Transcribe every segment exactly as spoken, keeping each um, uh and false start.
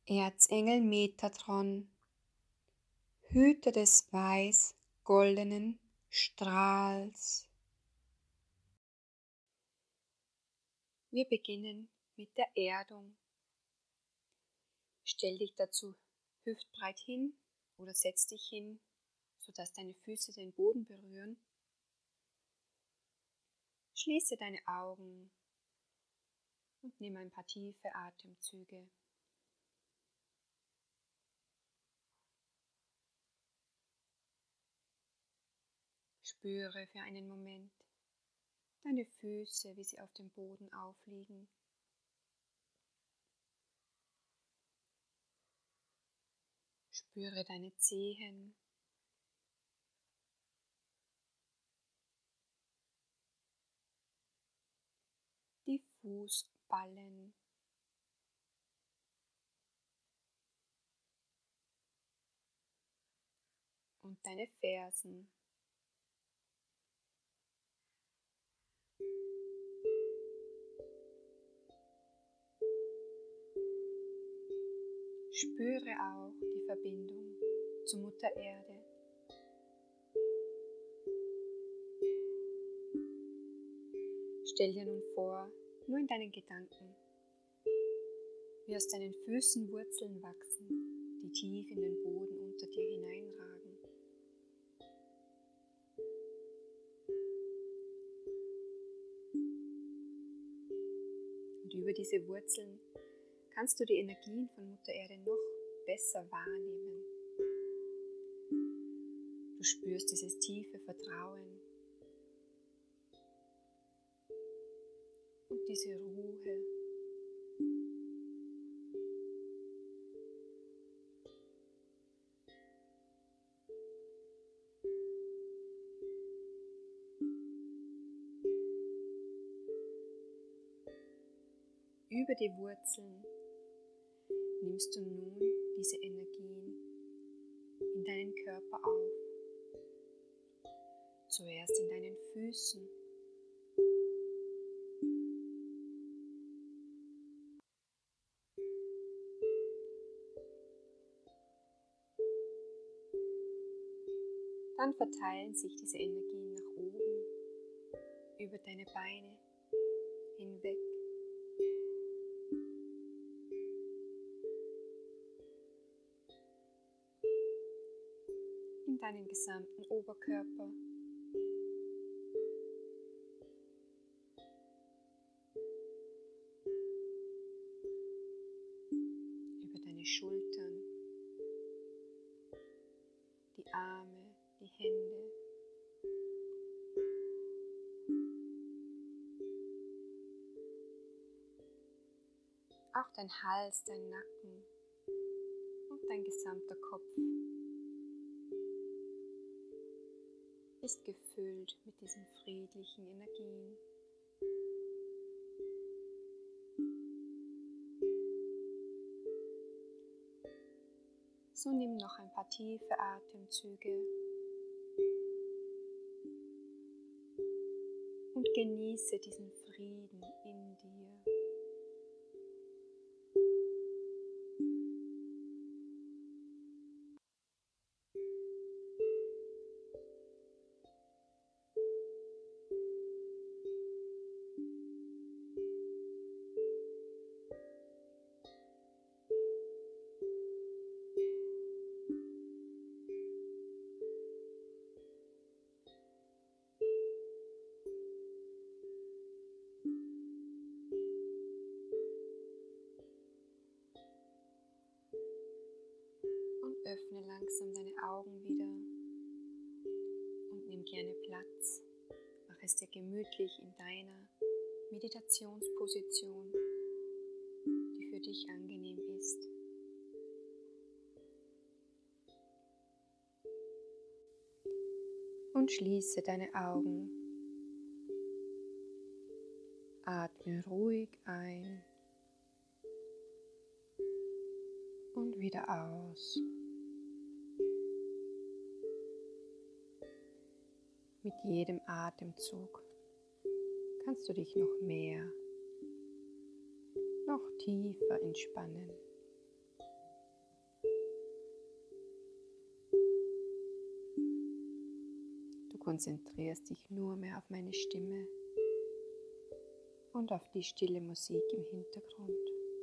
Erzengel Metatron, Hüter des weiß-goldenen Strahls. Wir beginnen mit der Erdung. Stell dich dazu hüftbreit hin oder setz dich hin, sodass deine Füße den Boden berühren. Schließe deine Augen und nimm ein paar tiefe Atemzüge. Spüre für einen Moment deine Füße, wie sie auf dem Boden aufliegen. Spüre deine Zehen. Die Fußballen. Und deine Fersen. Spüre auch die Verbindung zur Mutter Erde. Stell dir nun vor, nur in deinen Gedanken, wie aus deinen Füßen Wurzeln wachsen, die tief in den Boden unter dir hineinragen. Und über diese Wurzeln kannst du die Energien von Mutter Erde noch besser wahrnehmen. Du spürst dieses tiefe Vertrauen und diese Ruhe. Über die Wurzeln nimmst du nun diese Energien in deinen Körper auf. Zuerst in deinen Füßen. Dann verteilen sich diese Energien nach oben, über deine Beine hinweg. In deinen gesamten Oberkörper. Über deine Schultern, die Arme, die Hände. Auch dein Hals, dein Nacken und dein gesamter Kopf ist gefüllt mit diesen friedlichen Energien. So nimm noch ein paar tiefe Atemzüge und genieße diesen Frieden in dir. Öffne langsam deine Augen wieder und nimm gerne Platz. Mach es dir gemütlich in deiner Meditationsposition, die für dich angenehm ist. Und schließe deine Augen. Atme ruhig ein und wieder aus. Mit jedem Atemzug kannst du dich noch mehr, noch tiefer entspannen. konzentrierst dich nur mehr auf meine Stimme und auf die stille Musik im Hintergrund.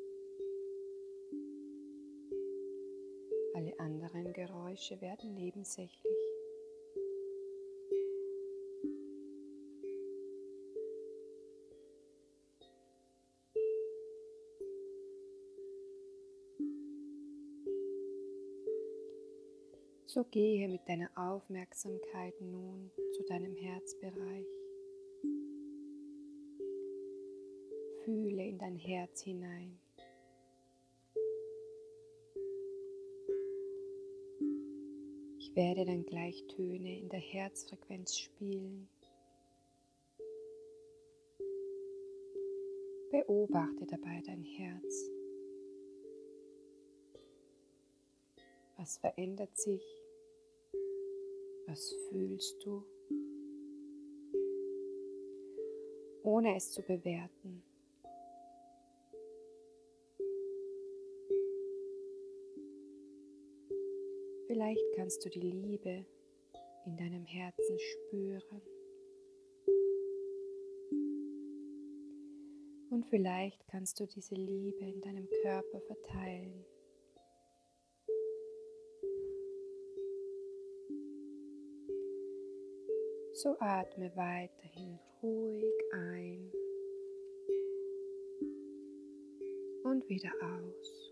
Alle anderen Geräusche werden nebensächlich. So gehe mit deiner Aufmerksamkeit nun zu deinem Herzbereich. Fühle in dein Herz hinein. Ich werde dann gleich Töne in der Herzfrequenz spielen. Beobachte dabei dein Herz. Was verändert sich? Was fühlst du? Ohne es zu bewerten. Vielleicht kannst du die Liebe in deinem Herzen spüren. Und vielleicht kannst du diese Liebe in deinem Körper verteilen. So atme weiterhin ruhig ein und wieder aus.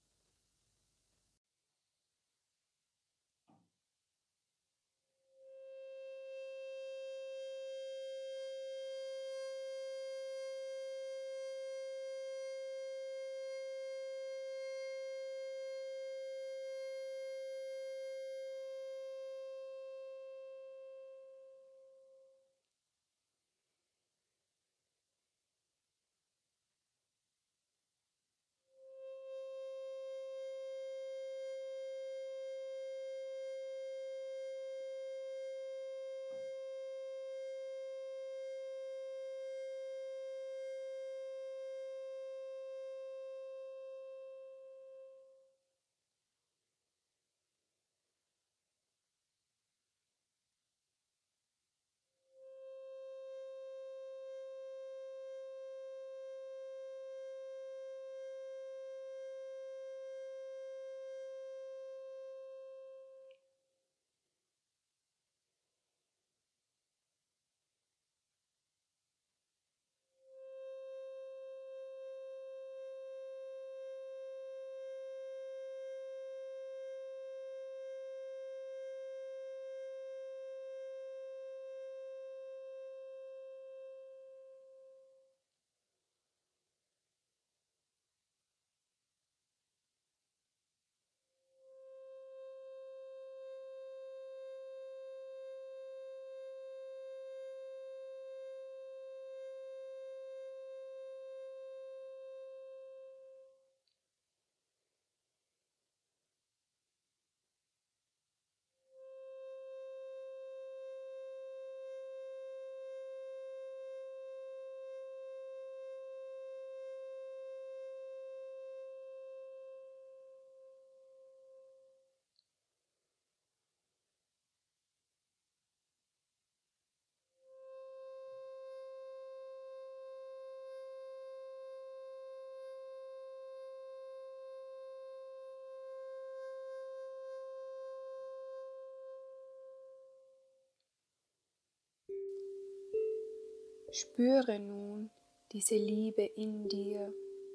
Spüre nun diese Liebe in dir.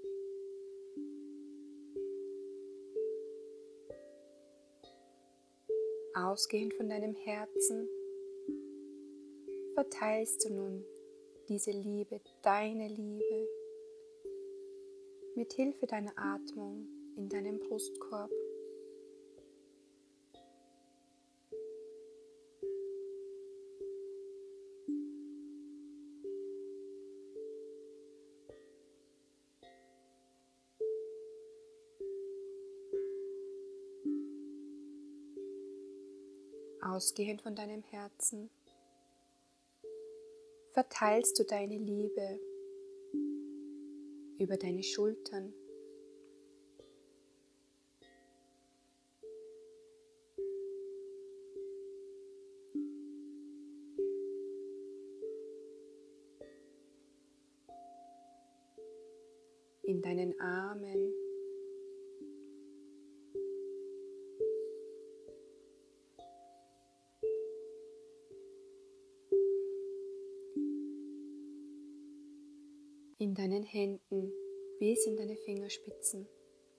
Ausgehend von deinem Herzen verteilst du nun diese Liebe, deine Liebe, mit Hilfe deiner Atmung in deinem Brustkorb. Ausgehend von deinem Herzen verteilst du deine Liebe über deine Schultern, in deinen Armen, in deinen Händen bis in deine Fingerspitzen.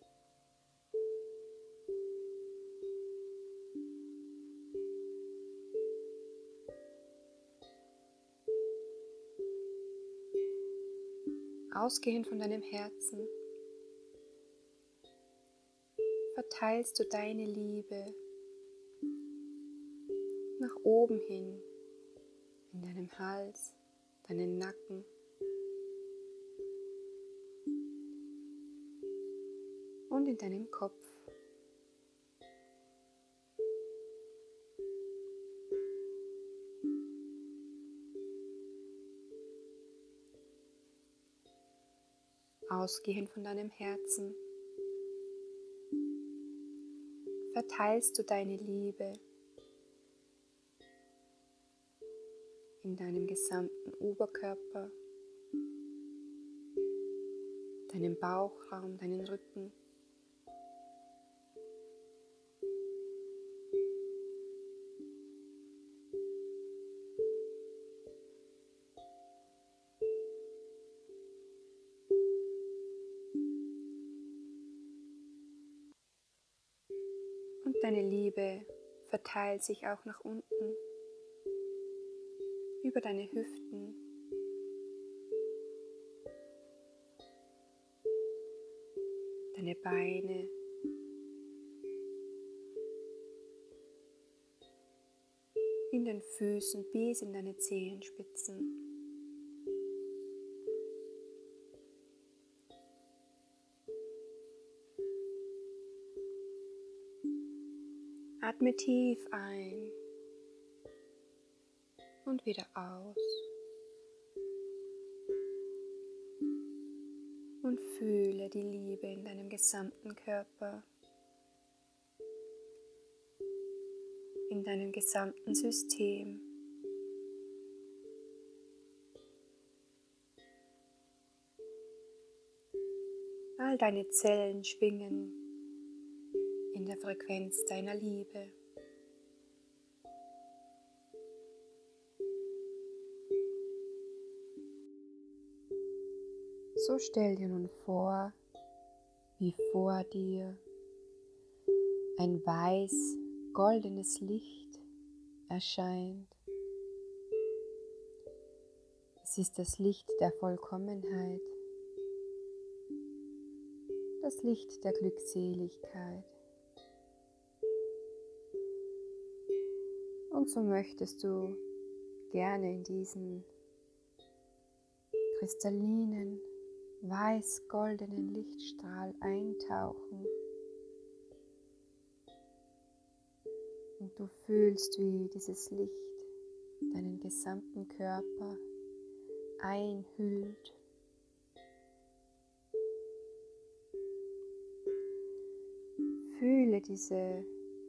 Ausgehend von deinem Herzen verteilst du deine Liebe nach oben hin, in deinem Hals, deinen Nacken. Und in deinem Kopf. Ausgehend von deinem Herzen verteilst du deine Liebe in deinem gesamten Oberkörper, deinem Bauchraum, deinen Rücken. Und deine Liebe verteilt sich auch nach unten, über deine Hüften, deine Beine, in den Füßen bis in deine Zehenspitzen. Atme tief ein und wieder aus und fühle die Liebe in deinem gesamten Körper, in deinem gesamten System. All deine Zellen schwingen in der Frequenz deiner Liebe. So stell dir nun vor, wie vor dir ein weiß-goldenes Licht erscheint. Es ist das Licht der Vollkommenheit, das Licht der Glückseligkeit. Und so möchtest du gerne in diesen kristallinen, weiß-goldenen Lichtstrahl eintauchen. Und du fühlst, wie dieses Licht deinen gesamten Körper einhüllt. Fühle diese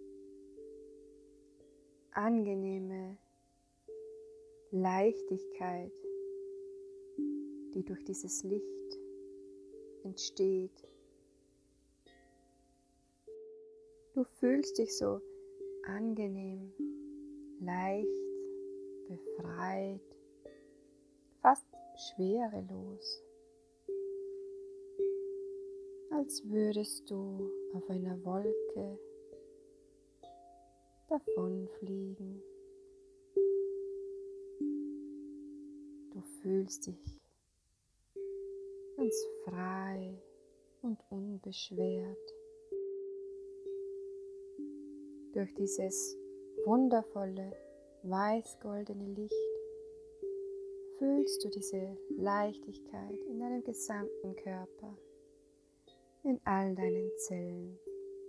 angenehme Leichtigkeit, die durch dieses Licht entsteht. Du fühlst dich so angenehm, leicht, befreit, fast schwerelos, als würdest du auf einer Wolke davonfliegen. Du fühlst dich ganz frei und unbeschwert. Durch dieses wundervolle, weiß-goldene Licht fühlst du diese Leichtigkeit in deinem gesamten Körper, in all deinen Zellen.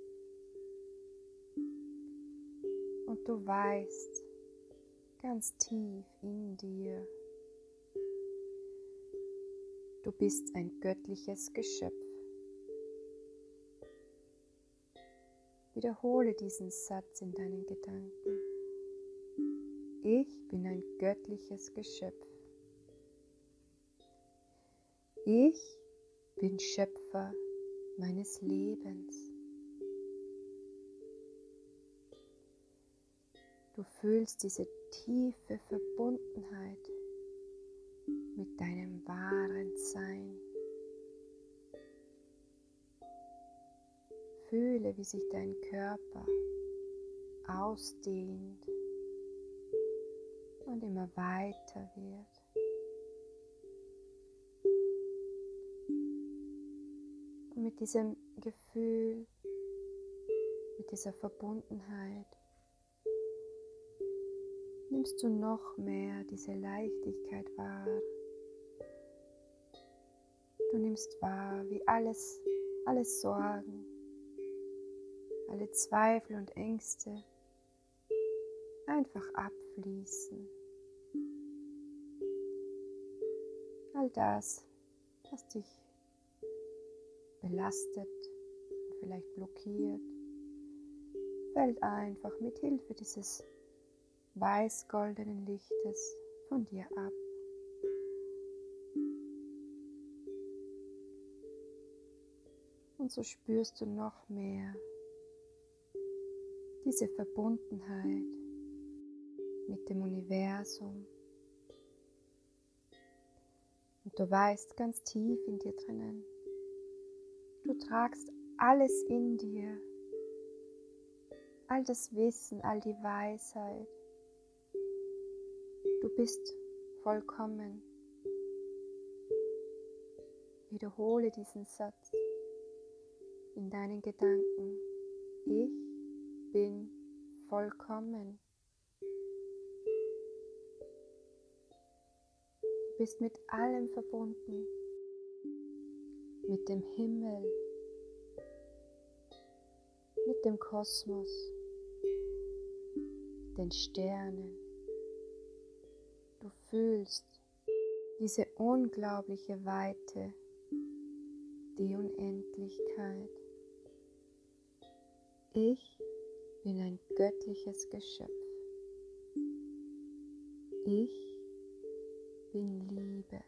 Und du weißt ganz tief in dir, du bist ein göttliches Geschöpf. Wiederhole diesen Satz in deinen Gedanken. Ich bin ein göttliches Geschöpf. Ich bin Schöpfer meines Lebens. Du fühlst diese tiefe Verbundenheit mit deinem wahren Sein. Fühle, wie sich dein Körper ausdehnt und immer weiter wird. Und mit diesem Gefühl, mit dieser Verbundenheit, nimmst du noch mehr diese Leichtigkeit wahr. Du nimmst wahr, wie alles, alle Sorgen, alle Zweifel und Ängste einfach abfließen. All das, was dich belastet und vielleicht blockiert, fällt einfach mit Hilfe dieses weiß-goldenen Lichtes von dir ab. Und so spürst du noch mehr diese Verbundenheit mit dem Universum. Und du weißt ganz tief in dir drinnen, du tragst alles in dir, all das Wissen, all die Weisheit. Du bist vollkommen. Wiederhole diesen Satz in deinen Gedanken. Ich bin vollkommen. Du bist mit allem verbunden, mit dem Himmel, mit dem Kosmos, den Sternen. Du fühlst diese unglaubliche Weite, die Unendlichkeit. Ich bin ein göttliches Geschöpf. Ich bin Liebe.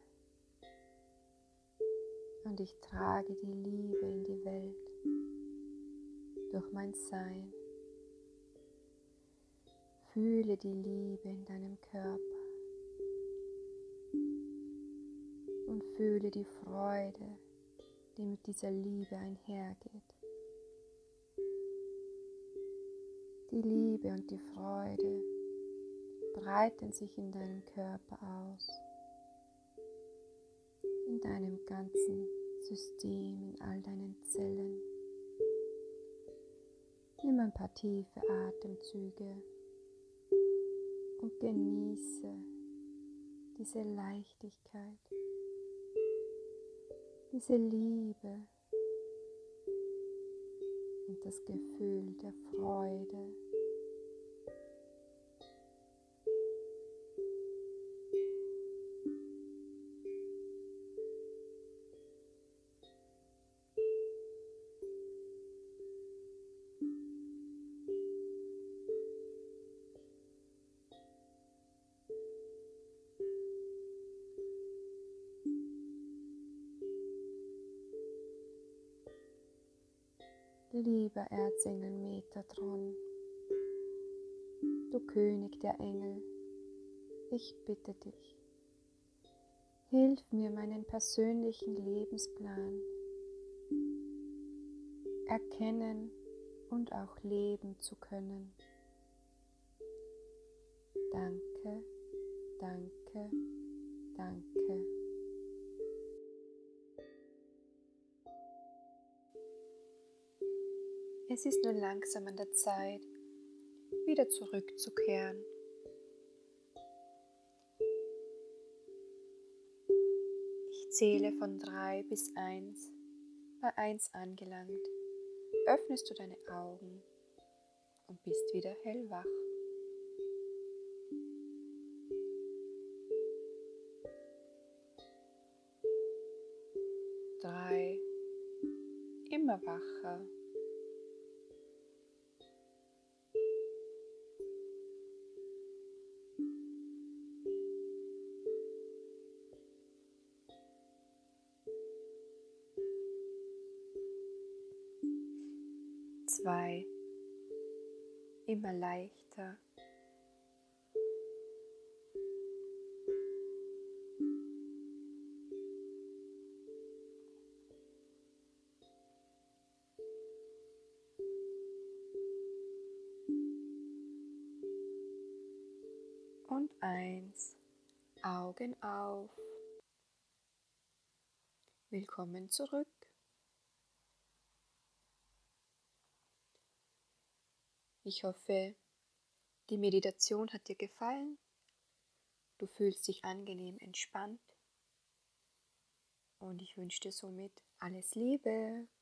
Und ich trage die Liebe in die Welt durch mein Sein. Fühle die Liebe in deinem Körper und fühle die Freude, die mit dieser Liebe einhergeht. Die Liebe und die Freude breiten sich in deinem Körper aus, in deinem ganzen System, in all deinen Zellen. Nimm ein paar tiefe Atemzüge und genieße diese Leichtigkeit, diese Liebe und das Gefühl der Freude. Lieber Erzengel Metatron, du König der Engel, ich bitte dich, hilf mir, meinen persönlichen Lebensplan erkennen und auch leben zu können. Danke, danke, danke. Es ist nun langsam an der Zeit, wieder zurückzukehren. Ich zähle von drei bis eins. Bei eins angelangt, öffnest du deine Augen und bist wieder hellwach. Drei, immer wacher. zwei, immer leichter. Und eins, Augen auf. Willkommen zurück. Ich hoffe, die Meditation hat dir gefallen. Du fühlst dich angenehm entspannt. Und ich wünsche dir somit alles Liebe.